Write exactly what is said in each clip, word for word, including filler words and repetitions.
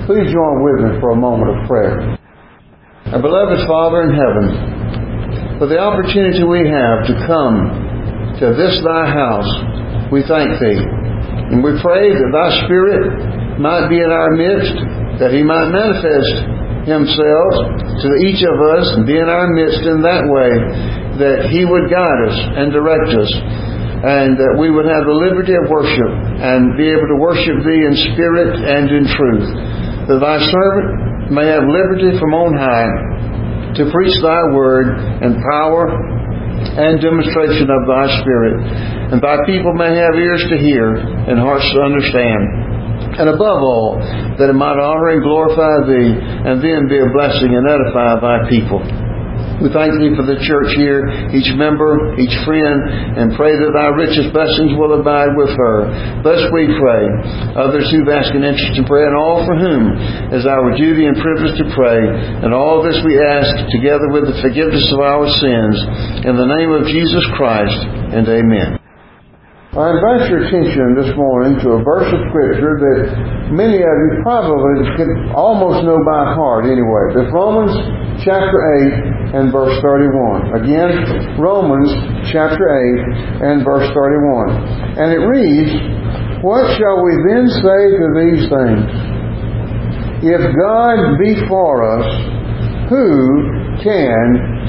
Please join with me for a moment of prayer. Our beloved Father in heaven, for the opportunity we have to come to this Thy house, we thank Thee. And we pray that Thy Spirit might be in our midst, that He might manifest Himself to each of us and be in our midst in that way, that He would guide us and direct us, and that we would have the liberty of worship and be able to worship Thee in spirit and in truth. That Thy servant may have liberty from on high to preach Thy word in power and demonstration of Thy Spirit, and Thy people may have ears to hear and hearts to understand. And above all, that it might honor and glorify Thee, and then be a blessing and edify Thy people. We thank Thee for the church here, each member, each friend, and pray that Thy richest blessings will abide with her. Thus we pray. Others who've asked an interest in prayer, and all for whom is our duty and privilege to pray. And all this we ask together with the forgiveness of our sins. In the name of Jesus Christ, and amen. I invite your attention this morning to a verse of Scripture that many of you probably could almost know by heart anyway. It's Romans chapter eight and verse thirty-one. Again, Romans chapter eight and verse thirty-one. And it reads, "What shall we then say to these things? If God be for us, who can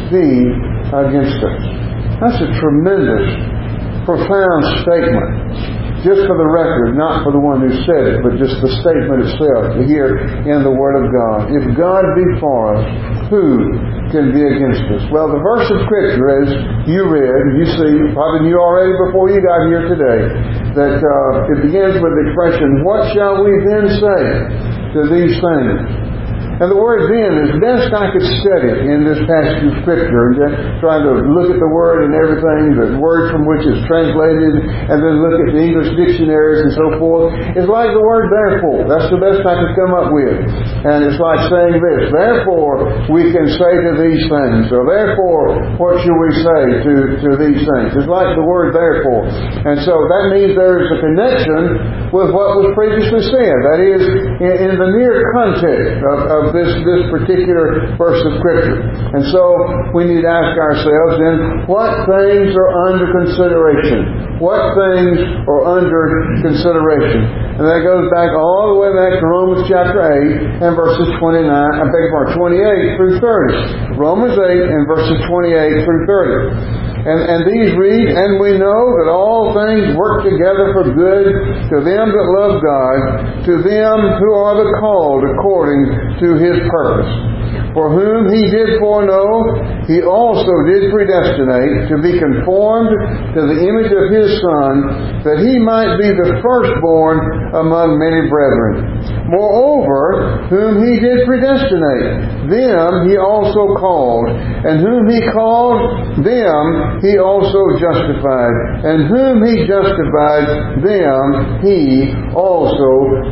be against us?" That's a tremendous, profound statement. Just for the record, not for the one who said it, but just the statement itself here in the Word of God. If God be for us, who can be against us? Well, the verse of Scripture, as you read, you see, probably knew already before you got here today, that uh, it begins with the expression, "What shall we then say to these things?" And the word "then," as best I could study it in this passage of Scripture, and just trying to look at the word and everything, the word from which it's translated, and then look at the English dictionaries and so forth, is like the word "therefore." That's the best I could come up with. And it's like saying this, "Therefore we can say to these things," or "Therefore what should we say to, to these things?" It's like the word "therefore." And so that means there's a connection with what was previously said. That is, in, in the near context of, of this, this particular verse of Scripture. And so we need to ask ourselves then, what things are under consideration? What things are under consideration? And that goes back all the way back to Romans chapter eight and verses twenty-nine, I beg your pardon, twenty-eight through thirty. Romans eight and verses twenty-eight through thirty. And, and these read, "And we know that all things work together for good to them that love God, to them who are the called according to His purpose. For whom He did foreknow, He also did predestinate to be conformed to the image of His Son, that He might be the firstborn among many brethren. Moreover, whom He did predestinate, them He also called. And whom He called, them He also justified. And whom He justified, them He also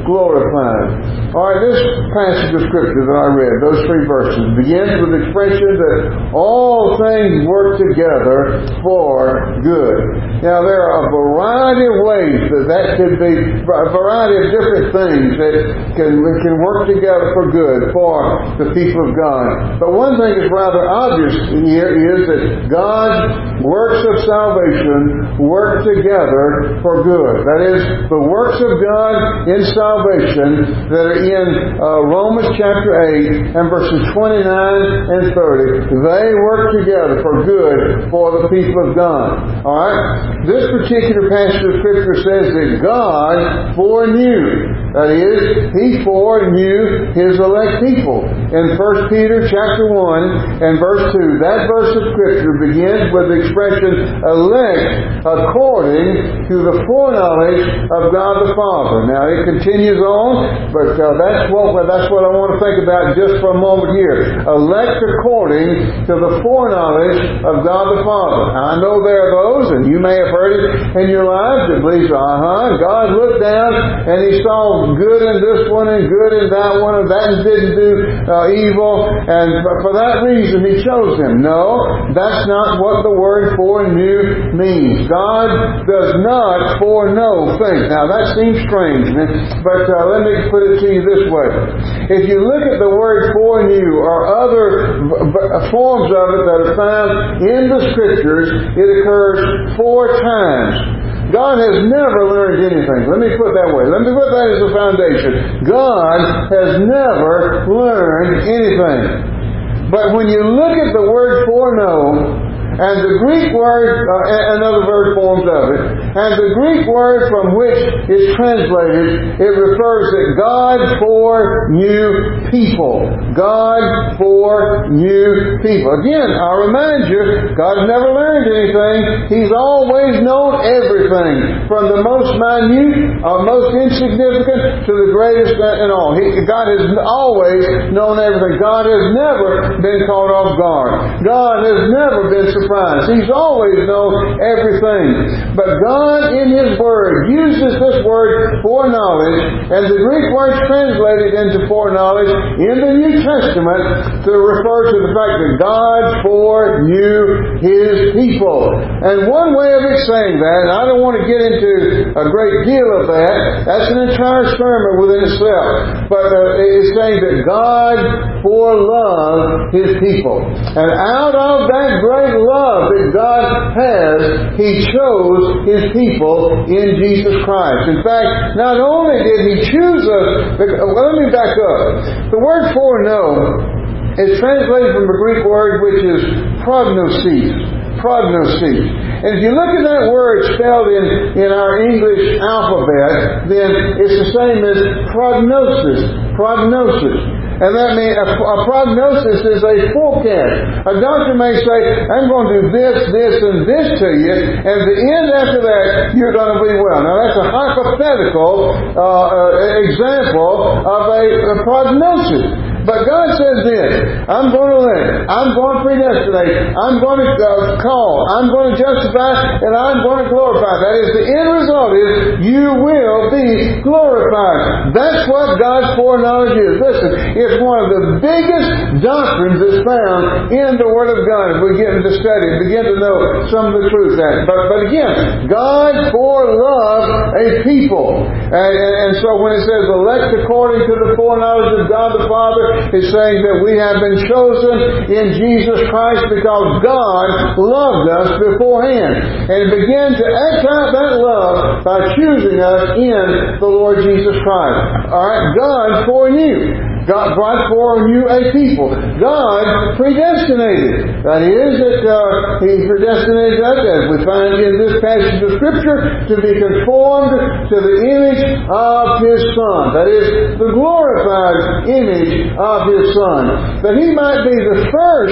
glorified." All right, this passage of Scripture that I read, those three verses, begins with the expression that all things work together for good. Now, there are a variety of ways that that could be, a variety of different things that can, can work together for good for the people of God. But one thing that's rather obvious here is that God's works of salvation work together for good. That is, the works of God in salvation that are in uh, Romans chapter eight and verses twenty-nine and thirty, they work together for good for the people of God. Alright? This particular passage of Scripture says that God foreknew. That is, He foreknew His elect people. In First Peter chapter one and verse two, that verse of Scripture begins with the expression, "elect according to the foreknowledge of God the Father." Now it continues on, but uh, that's what that's what I want to think about just for a moment here. here. Elect according to the foreknowledge of God the Father. Now, I know there are those, and you may have heard it in your lives, that believes, uh-huh, God looked down and He saw good in this one and good in that one, and that didn't do uh, evil, and for that reason He chose them. No, that's not what the word foreknew means. God does not foreknow things. Now, that seems strange, but uh, let me put it to you this way. If you look at the word foreknew or other forms of it that are found in the Scriptures, it occurs four times. God has never learned anything. Let me put it that way. Let me put that as a foundation. God has never learned anything. But when you look at the word foreknow, and the Greek word, uh, and other verb forms of it, and the Greek word from which it's translated, it refers that God foreknew people. God foreknew people. Again, I'll remind you, God's never learned anything. He's always known everything, from the most minute, or most insignificant, to the greatest in all. He, God has always known everything. God has never been caught off guard. God has never been surprised. He's always known everything. But God in His Word uses this word foreknowledge, and the Greek word translated into foreknowledge in the New Testament to refer to the fact that God foreknew His people. And one way of it saying that, and I don't want to get into a great deal of that, that's an entire sermon within itself. But uh, it's saying that God foreloved His people. And out of that great love that God has, He chose His people in Jesus Christ. In fact, not only did He choose us, well, let me back up. The word foreknow is translated from the Greek word which is prognosis. Prognosis. And if you look at that word spelled in, in our English alphabet, then it's the same as prognosis. Prognosis. And that means a, a prognosis is a forecast. A doctor may say, I'm going to do this, this, and this to you, and at the end after that, you're going to be well. Now, that's a hypothetical uh, uh, example of a, a prognosis. But God says this, I'm going to let, I'm going to predestinate, I'm going to uh, call, I'm going to justify, and I'm going to glorify. That is, the end result is you will be glorified. That's what God's foreknowledge is. Listen, it's one of the biggest doctrines that's found in the Word of God. If we get into study and begin to know some of the truth that. But, but again, God foreloved a people. And, and, and so when it says elect according to the foreknowledge of God the Father, is saying that we have been chosen in Jesus Christ because God loved us beforehand. And began to act out that love by choosing us in the Lord Jesus Christ. Alright, God foreknew. God, God foreknew a people. God predestinated. That is, that uh, He predestinated us, as we find in this passage of Scripture, to be conformed to the image of His Son. That is, the glorified image of His Son. That He might be the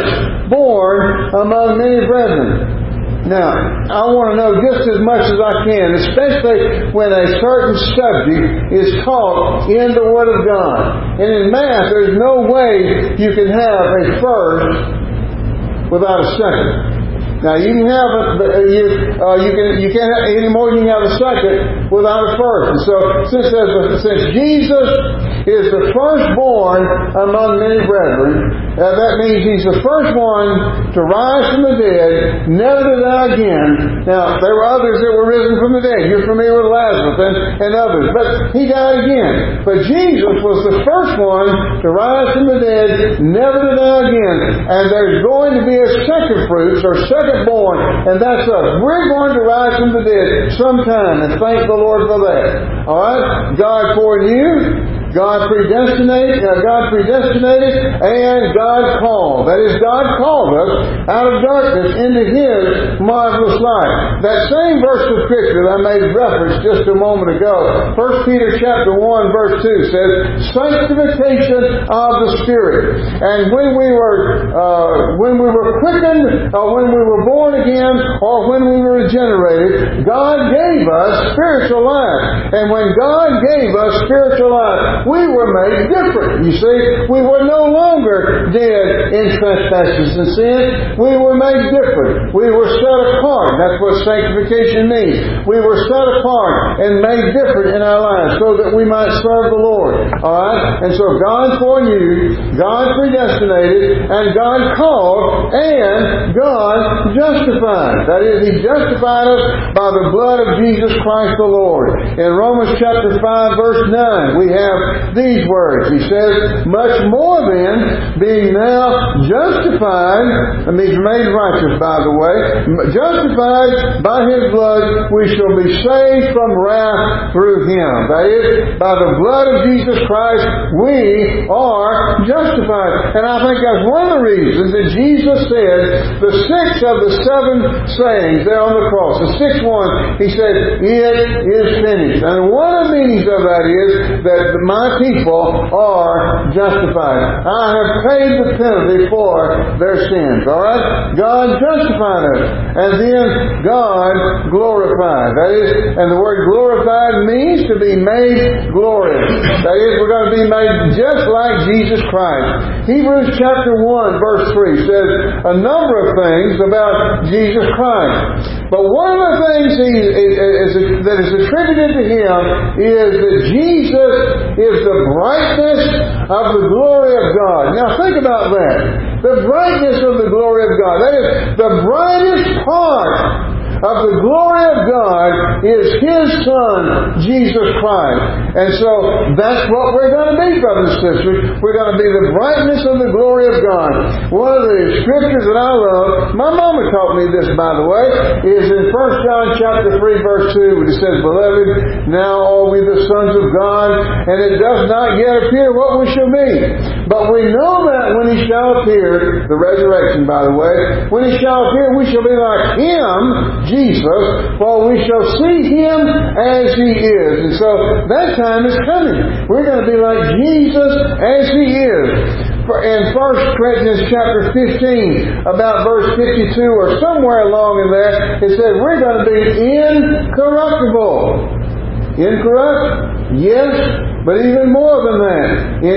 firstborn among many brethren. Now, I want to know just as much as I can, especially when a certain subject is taught in the Word of God. And in math, there's no way you can have a first without a second. Now, you can have a, you, uh, you can you can't have any more than you can have a second without a first. And so, since since Jesus is the firstborn among many brethren, Uh, that means He's the first one to rise from the dead, never to die again. Now, there were others that were risen from the dead. You're familiar with Lazarus and, and others. But He died again. But Jesus was the first one to rise from the dead, never to die again. And there's going to be a second fruits, or second born, and that's us. We're going to rise from the dead sometime, and thank the Lord for that. Alright? God foreknew. God predestinated, uh, God predestinated, and God called. That is, God called us out of darkness into His marvelous light. That same verse of Scripture that I made reference just a moment ago, First Peter chapter one, verse two says, sanctification of the Spirit. And when we were, uh, when we were quickened, or when we were born again, or when we were regenerated, God gave us spiritual life. And when God gave us spiritual life, we were made different. You see, we were no longer dead in trespasses and sin. We were made different. We were set apart. That's what sanctification means. We were set apart and made different in our lives so that we might serve the Lord. Alright? And so God foreknew, God predestinated, and God called, and God justified. That is, He justified us by the blood of Jesus Christ the Lord. In Romans chapter five verse nine we have these words. He says, much more then, being now justified, that means made righteous by the way, justified by His blood, we shall be saved from wrath through Him. That is, by the blood of Jesus Christ, we are justified. And I think that's one of the reasons that Jesus said the sixth of the seven sayings there on the cross, the sixth one, He said, it is finished. And one of the meanings of that is that my people are justified. I have paid the penalty for their sins. Alright? God justified us. And then God glorified. That is, and the word glorified means to be made glorious. That is, we're going to be made just like Jesus Christ. Hebrews chapter one verse three says a number of things about Jesus Christ. But one of the things he, is, that is attributed to Him is that Jesus is the brightness of the glory of God. Now think about that. The brightness of the glory of God. That is, the brightest part of the glory of God is His Son, Jesus Christ. And so that's what we're going to be, brothers and sisters. We're going to be the brightness of the glory of God. One of the scriptures that I love, my mama taught me this, by the way, is in First John chapter three verse two, where it says, beloved, now are we the sons of God, and it does not yet appear what we shall be. But we know that when He shall appear, the resurrection, by the way, when He shall appear, we shall be like Him, Jesus, for we shall see Him as He is. And so that time is coming. We're going to be like Jesus as He is. In First Corinthians chapter fifteen, about verse fifty-two or somewhere along in there, it says we're going to be incorruptible. Incorrupt? Yes, but even more than that,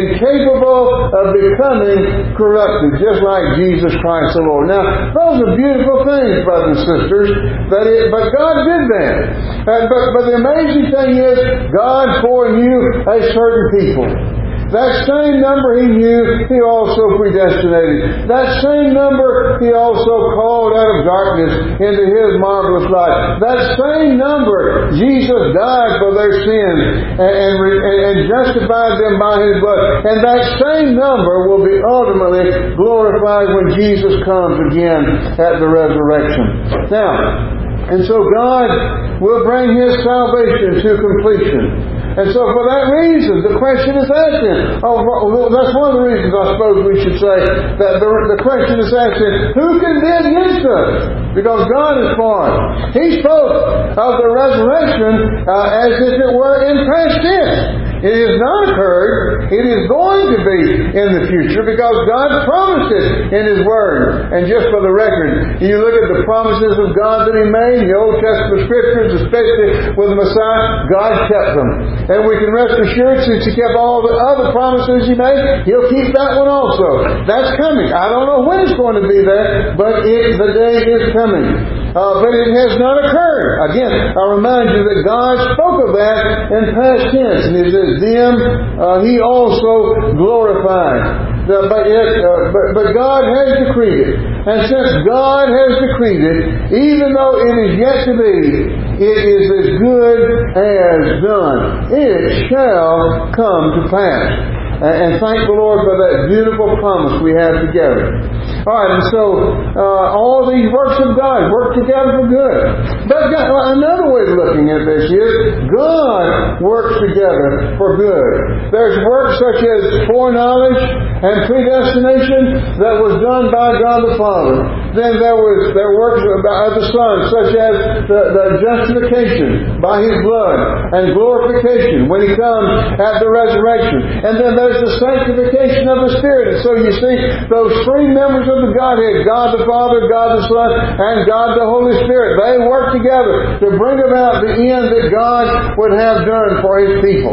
incapable of becoming corrupted, just like Jesus Christ the Lord. Now, those are beautiful things, brothers and sisters, but, it, but God did that. Uh, but, but the amazing thing is, God foreknew a certain people. That same number He knew, He also predestinated. That same number He also called out of darkness into His marvelous light. That same number, Jesus died for their sins and, and, and justified them by His blood. And that same number will be ultimately glorified when Jesus comes again at the resurrection. Now, and so God will bring His salvation to completion. And so for that reason, the question is asked then. Oh, well, that's one of the reasons I suppose we should say that the, the question is asked then, who can be against us? Because God is for us. He spoke of the resurrection uh, as if it were in past tense. It has not occurred. It is going to be in the future because God promised it in His Word. And just for the record, you look at the promises of God that He made in the Old Testament Scriptures, especially with the Messiah, God kept them. And we can rest assured, since He kept all the other promises He made, He'll keep that one also. That's coming. I don't know when it's going to be there, but it, the day is coming. Uh, but it has not occurred. Again, I remind you that God spoke of that in past tense. And He says, them uh, He also glorified. Uh, but, yet, uh, but, but God has decreed it. And since God has decreed it, even though it is yet to be, it is as good as done. It shall come to pass. And thank the Lord for that beautiful promise we have together. Alright, and so uh, all these works of God work together for good. But God, another way of looking at this is God works together for good. There's works such as foreknowledge and predestination that was done by God the Father. Then there was there works of the Son, such as the, the justification by His blood and glorification when He comes at the resurrection. And then there's the sanctification of the Spirit. And so you see, those three members of the Godhead, God the Father, God the Son, and God the Holy Spirit, they work together to bring about the end that God would have done for His people.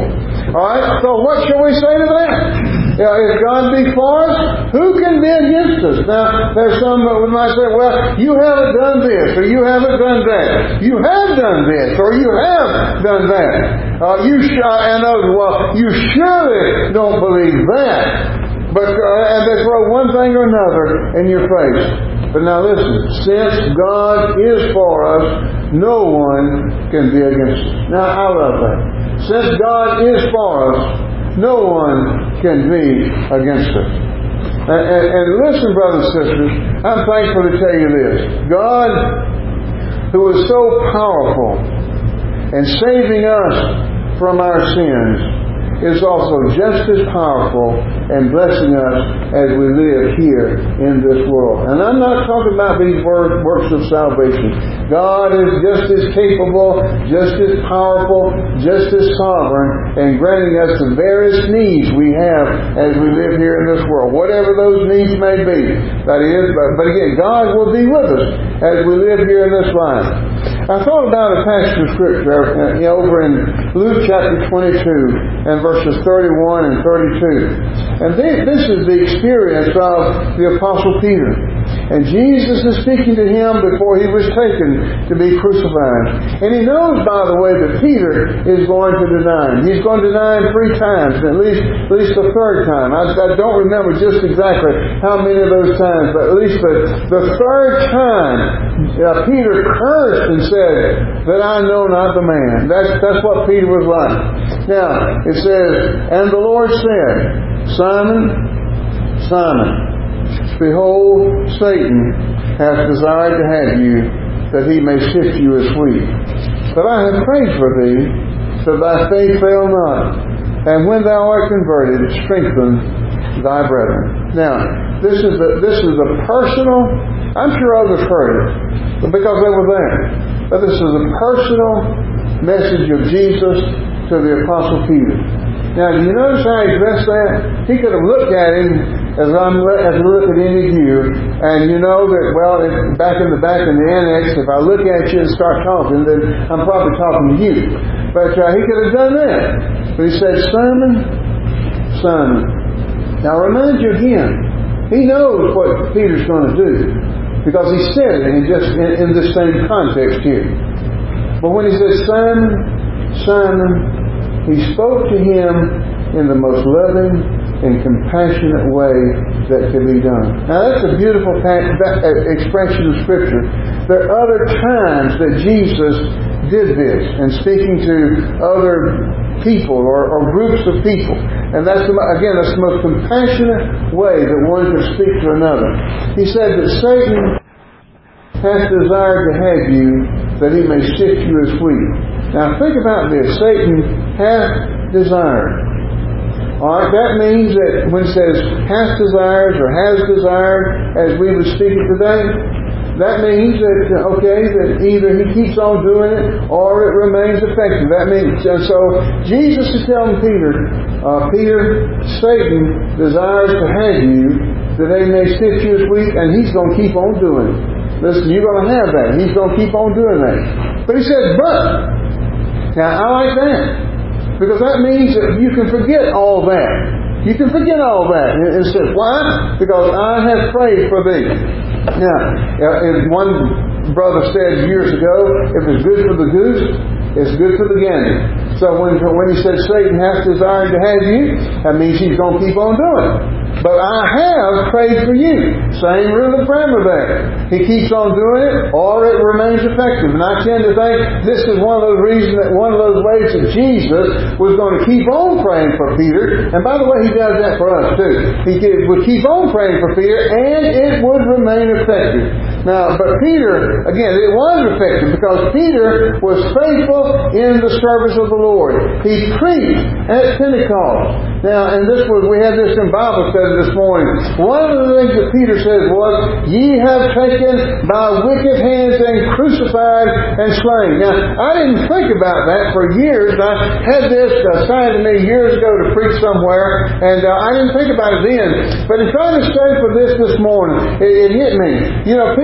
Alright, so what shall we say to that? You know, if God be for us, who can be against us? Now, there's some that might say, well, you haven't done this, or you haven't done that. You have done this, or you have done that. Uh, you sh- and others, well, you surely don't believe that. But uh, and they throw one thing or another in your face. But now listen, since God is for us, no one can be against us. Now I love that. Since God is for us, no one can be against us. And, and, and listen, brothers and sisters, I'm thankful to tell you this. God, who is so powerful in saving us from our sins, is also just as powerful in blessing us as we live here in this world. And I'm not talking about these works of salvation. God is just as capable, just as powerful, just as sovereign in granting us the various needs we have as we live here in this world. Whatever those needs may be. That is, but, but again, God will be with us as we live here in this life. I thought about a passage of Scripture uh, you know, over in Luke chapter twenty-two and verses thirty-one and thirty-two. And they, this is the experience of the Apostle Peter. And Jesus is speaking to him before he was taken to be crucified. And he knows, by the way, that Peter is going to deny him. He's going to deny him three times, at least at least the third time. I, I don't remember just exactly how many of those times, but at least the, the third time uh, Peter cursed and said that I know not the man. That's, that's what Peter was like. Now, it says, and the Lord said, Simon, Simon, behold, Satan hath desired to have you, that he may sift you as wheat. But I have prayed for thee, that thy faith fail not. And when thou art converted, strengthen thy brethren. Now, this is a, this is a personal, I'm sure others heard it, because they were there. But this is a personal message of Jesus to the Apostle Peter. Now, do you notice how he addressed that? He could have looked at him as I'm as I look at any of you, and you know that, well, if, back in the back in the annex, if I look at you and start talking, then I'm probably talking to you. But uh, he could have done that. But he said, Simon, Simon. Now, remind you again, he knows what Peter's going to do, because he said it in just in, in this same context here. But when he said, Simon, Simon, he spoke to him in the most loving and compassionate way that can be done. Now that's a beautiful expression of Scripture. There are other times that Jesus did this in speaking to other people or, or groups of people. And that's, the, again, that's the most compassionate way that one could speak to another. He said that Satan hath desired to have you, that he may sift you as wheat. Now think about this. Satan hath desired. Alright, that means that when it says hath desires or has desired, as we would speak it today, that means that, okay, that either he keeps on doing it or it remains effective. That means, and so Jesus is telling Peter, uh, Peter, Satan desires to have you, that they may sift you as wheat, and he's going to keep on doing it. Listen, you're going to have that. He's going to keep on doing that. But he said, but, now I like that. Because that means that you can forget all that. You can forget all that. And it says, why? Because I have prayed for thee. Now, if one brother said years ago, if it's good for the goose, it's good for the gander. So when, when he said Satan hath desired to have you, that means he's going to keep on doing it. But I have prayed for you. Same rule of grammar there. He keeps on doing it, or it remains effective. And I tend to think this is one of those reasons, that one of those ways that Jesus was going to keep on praying for Peter. And by the way, He does that for us too. He would keep on praying for Peter, and it would remain effective. Now, but Peter, again, it was effective because Peter was faithful in the service of the Lord. He preached at Pentecost. Now, and this was, we had this in Bible study this morning. One of the things that Peter said was, ye have taken by wicked hands and crucified and slain. Now, I didn't think about that for years. I had this assigned to me years ago to preach somewhere, and uh, I didn't think about it then. But in trying to study for this this morning, it, it hit me. You know, Peter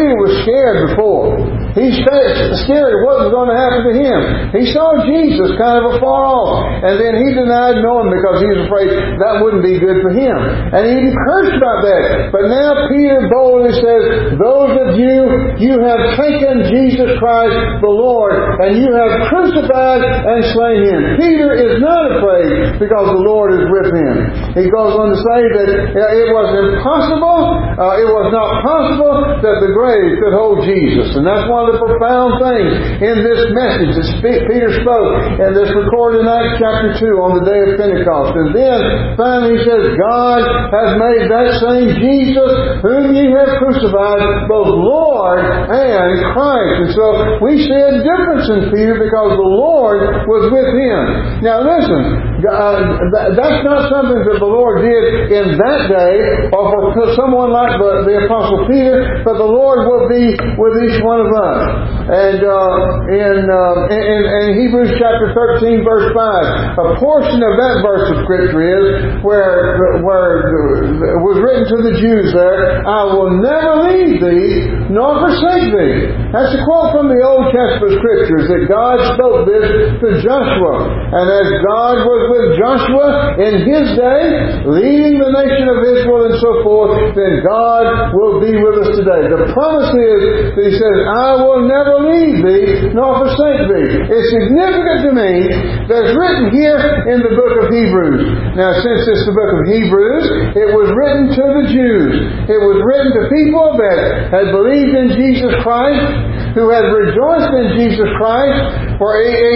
Peter was scared before. He scared of what was going to happen to him. He saw Jesus kind of afar off. And then he denied knowing because he was afraid that wouldn't be good for him. And he even cursed about that. But now Peter boldly says, those of you, you have taken Jesus Christ the Lord, and you have crucified and slain Him. Peter is not afraid because the Lord is with him. He goes on to say that it was impossible, uh, it was not possible that the grave could hold Jesus. And that's one of the profound things in this message that Peter spoke, and this recorded in Acts chapter two on the day of Pentecost. And then finally he says, God has made that same Jesus whom ye have crucified both Lord and Christ. And so we see a difference in Peter because the Lord was with him. Now listen, uh, that's not something that the Lord did in that day or for someone like the, the Apostle Peter, but the Lord will be with each one of us. And uh, in, uh, in, in Hebrews chapter thirteen verse five, a portion of that verse of Scripture is where, where it was written to the Jews there, I will never leave thee nor forsake thee. That's a quote from the Old Testament Scriptures that God spoke this to Joshua. And as God was with Joshua in his day, leading the nation of Israel and so forth, then God will be with us today. The promise is that He says, I will never leave thee nor forsake thee. It's significant to me that it's written here in the book of Hebrews. Now, since it's the book of Hebrews, it was written to the Jews. It was written to people that had believed in Jesus Christ, who had rejoiced in Jesus Christ, for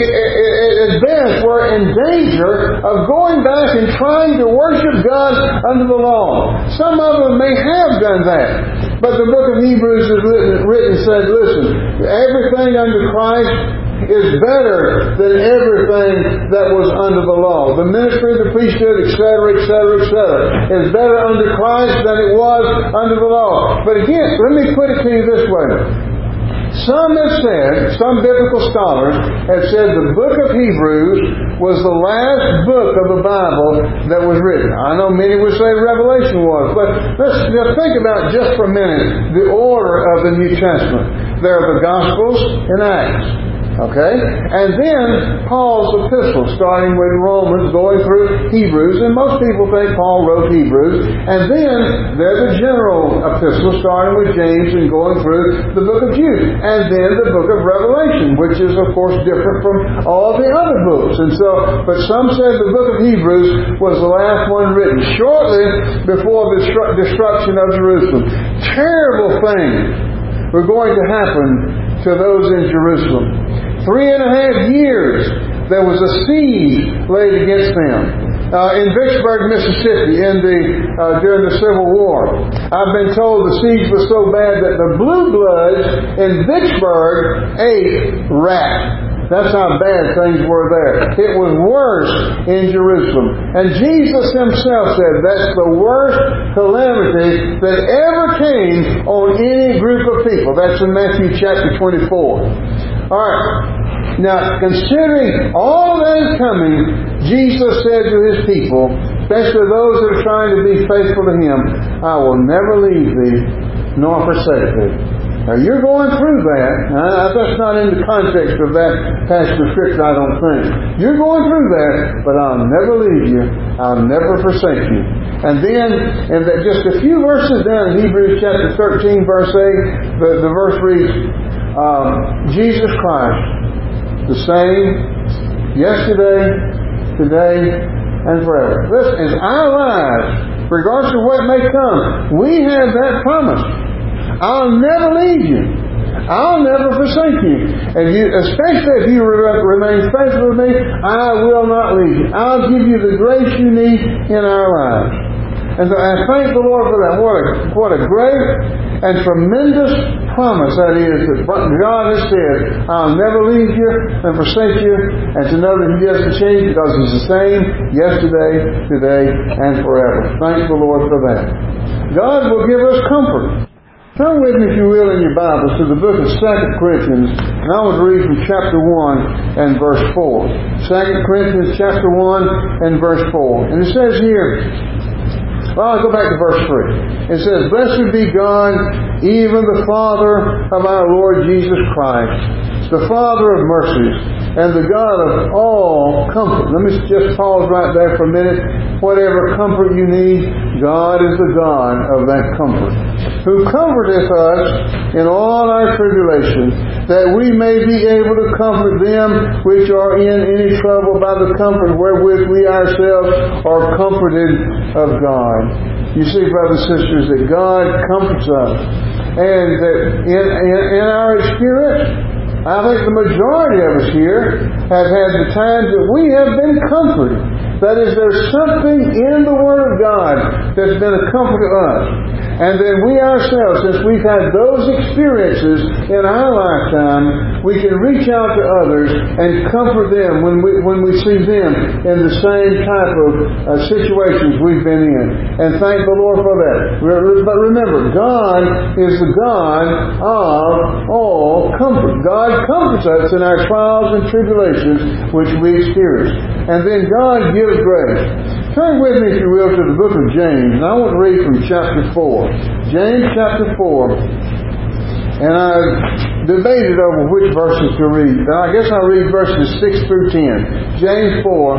at best were in danger of going back and trying to worship God under the law. Some of them may have done that. But the book of Hebrews is written and said, listen, everything under Christ is better than everything that was under the law. The ministry, the priesthood, et cetera, et cetera, et cetera, is better under Christ than it was under the law. But again, let me put it to you this way. Some have said, some biblical scholars have said the book of Hebrews was the last book of the Bible that was written. I know many would say Revelation was, but let's just think about just for a minute the order of the New Testament. There are the Gospels and Acts. Okay? And then Paul's epistle, starting with Romans, going through Hebrews, and most people think Paul wrote Hebrews. And then there's the general epistle, starting with James and going through the book of Jude. And then the book of Revelation, which is, of course, different from all the other books. And so, but some said the book of Hebrews was the last one written shortly before the destruction of Jerusalem. Terrible things were going to happen to those in Jerusalem. Three and a half years there was a siege laid against them. Uh, in Vicksburg, Mississippi, in the uh, during the Civil War. I've been told the siege was so bad that the Blue Bloods in Vicksburg ate rats. That's how bad things were there. It was worse in Jerusalem. And Jesus Himself said that's the worst calamity that ever came on any group of people. That's in Matthew chapter twenty-four. Alright. Now, considering all that is coming, Jesus said to His people, especially those that are trying to be faithful to Him, I will never leave thee nor forsake thee. Now, you're going through that. Uh, that's not in the context of that passage of Scripture, I don't think. You're going through that, but I'll never leave you. I'll never forsake you. And then, in the, just a few verses down in Hebrews chapter thirteen, verse eight, the, the verse reads, um, Jesus Christ, the same yesterday, today, and forever. Listen, in our lives, regardless of what may come, we have that promise. I'll never leave you. I'll never forsake you. And you, especially if you remain faithful to me, I will not leave you. I'll give you the grace you need in our lives. And so I thank the Lord for that. What a, what a great and tremendous promise that is that God has said, I'll never leave you and forsake you, and to know that He doesn't change because He's the same yesterday, today, and forever. Thank the Lord for that. God will give us comfort. Turn with me, if you will, in your Bibles to the book of Second Corinthians, and I want to read from chapter one and verse four. Second Corinthians chapter one and verse four. And it says here, Well, I'll go back to verse three. It says, Blessed be God, even the Father of our Lord Jesus Christ, the Father of mercies, and the God of all comfort. Let me just pause right there for a minute. Whatever comfort you need, God is the God of that comfort, who comforteth us in all our tribulation, that we may be able to comfort them which are in any trouble by the comfort wherewith we ourselves are comforted of God. You see, brothers and sisters, that God comforts us. And that in, in, in our experience, I think the majority of us here have had the times that we have been comforted. That is, there's something in the Word of God that's been a comfort to us. And then we ourselves, since we've had those experiences in our lifetime, we can reach out to others and comfort them when we when we see them in the same type of uh, situations we've been in. And thank the Lord for that. But remember, God is the God of all comfort. God comforts us in our trials and tribulations which we experience. And then God gives grace. Turn with me, if you will, to the book of James. And I want to read from chapter four. James chapter four. And I debated over which verses to read. And I guess I'll read verses six through ten. James four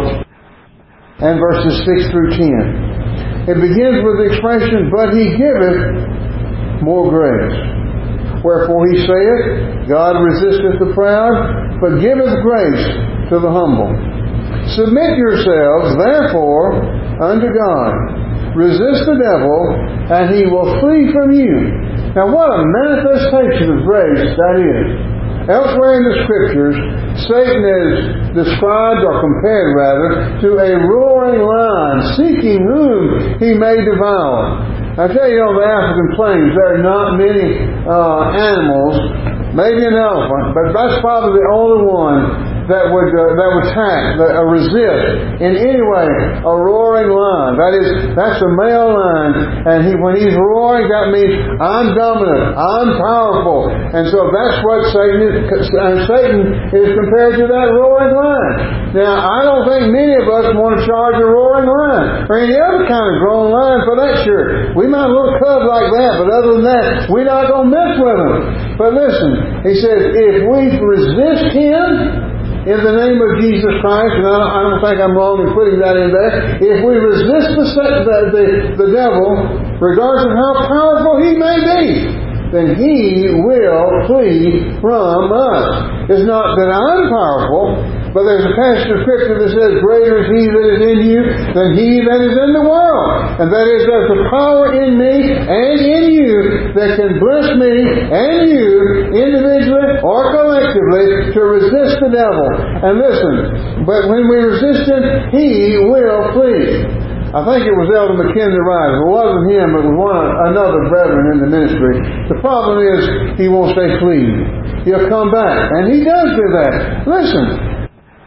and verses six through ten. It begins with the expression, But he giveth more grace. Wherefore he saith, God resisteth the proud, but giveth grace to the humble. Submit yourselves, therefore, unto God. Resist the devil, and he will flee from you. Now, what a manifestation of grace that is. Elsewhere in the Scriptures, Satan is described, or compared rather, to a roaring lion, seeking whom he may devour. I tell you, on the African plains, there are not many uh, animals, maybe an elephant, but that's probably the only one that would uh, that would attack, that, uh, resist in any way a roaring lion. That is, that's a male lion, and he when he's roaring, that means I'm dominant, I'm powerful, and so that's what Satan is. Uh, Satan is compared to that roaring lion. Now, I don't think many of us want to charge a roaring lion or any other kind of roaring lion for that sure. We might look cub like that, but other than that, we're not going to mess with him. But listen, he says, if we resist him in the name of Jesus Christ, and I don't, I don't think I'm wrong in putting that in there, if we resist the, the, the, the devil, regardless of how powerful he may be, then he will flee from us. It's not that I'm powerful, but there's a passage of Scripture that says, Greater is he that is in you than he that is in the world. And that is, there's a power in me and in you that can bless me and you, individually or collectively, to resist the devil. And listen, but when we resist him, he will flee. I think it was Elder McKinley Rice. It wasn't him, it was one another brethren in the ministry. The problem is, he won't stay clean. He'll come back. And he does do that. Listen,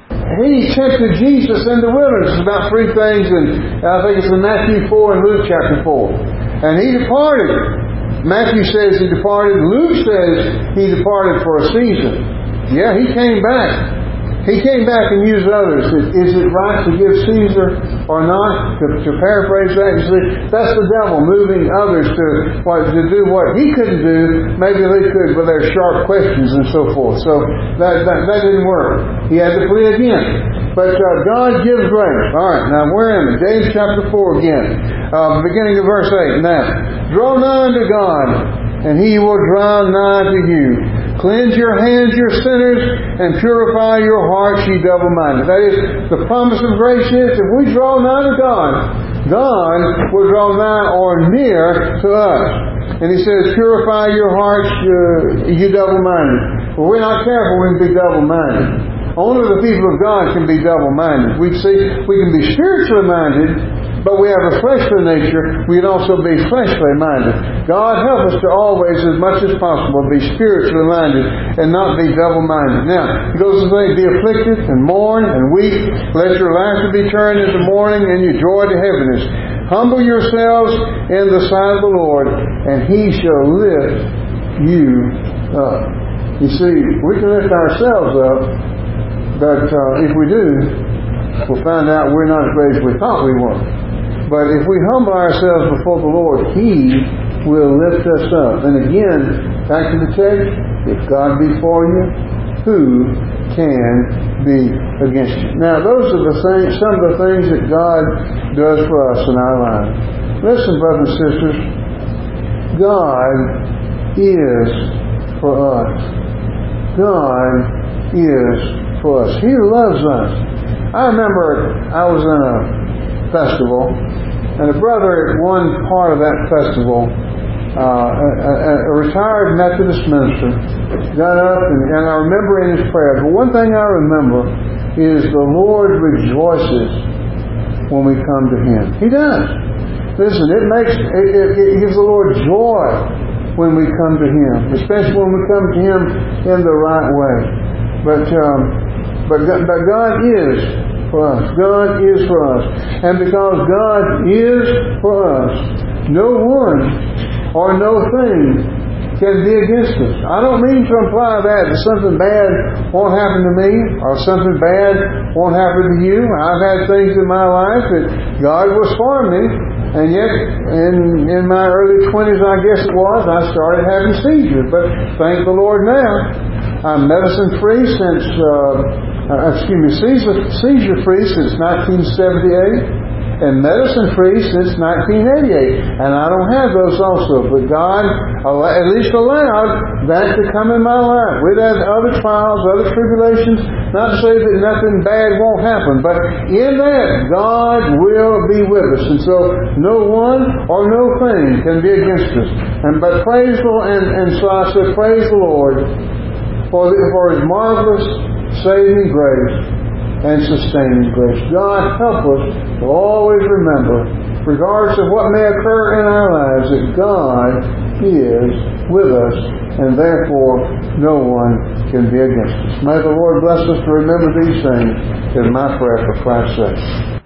he tempted Jesus in the wilderness. It's about three things, and I think it's in Matthew four and Luke chapter four. And he departed. Matthew says he departed. Luke says he departed for a season. Yeah, he came back. He came back and used others. Is it right to give Caesar or not? To, to paraphrase that, you see, that's the devil moving others to what, to do what he couldn't do. Maybe they could with their sharp questions and so forth. So that that, that didn't work. He had to flee again. But uh, God gives grace. All right, now where am I? James chapter four again, uh, beginning of verse eight. Now, draw nigh unto God, and He will draw nigh to you. Cleanse your hands, your sinners, and purify your hearts, ye double-minded. That is, the promise of grace is, if we draw nigh to God, God will draw nigh or near to us. And He says, purify your hearts, uh, ye double-minded. Well, we're not careful, we can be double-minded. Only the people of God can be double-minded. We see, we can be spiritually minded, but we have a fleshly nature. We can also be fleshly minded. God help us to always, as much as possible, be spiritually minded and not be double-minded. Now, He goes to say, be afflicted and mourn and weep. Let your laughter be turned into mourning and your joy to heaviness. Humble yourselves in the sight of the Lord, and He shall lift you up. You see, we can lift ourselves up, but uh, if we do, we'll find out we're not as great as we thought we were. But if we humble ourselves before the Lord, He will lift us up. And again, back to the text, if God be for you, who can be against you? Now, those are the things, some of the things that God does for us in our lives. Listen, brothers and sisters, God is for us. God is for us. He loves us. I remember I was in a festival, and a brother at one part of that festival, uh, a, a, a retired Methodist minister, got up, and, and I remember in his prayer, but one thing I remember is the Lord rejoices when we come to Him. He does. Listen, it makes it, it, it gives the Lord joy when we come to Him, especially when we come to Him in the right way. But um, but but God is for us. God is for us. And because God is for us, no one or no thing can be against us. I don't mean to imply that, that something bad won't happen to me or something bad won't happen to you. I've had things in my life that God was for me, and yet in in my early twenties, I guess it was, I started having seizures. But thank the Lord now, I'm medicine free since uh, Uh, excuse me, seizure, seizure free since nineteen seventy-eight, and medicine free since nineteen eighty-eight. And I don't have those also, but God at least allowed that to come in my life. We've had other trials, other tribulations, not to say that nothing bad won't happen, but in that, God will be with us. And so, no one or no thing can be against us. And but praise the Lord, and, and so I said, praise the Lord for, the, for His marvelous saving grace and sustaining grace. God, help us to always remember, regardless of what may occur in our lives, that God is with us, and therefore no one can be against us. May the Lord bless us to remember these things, is my prayer for Christ's sake.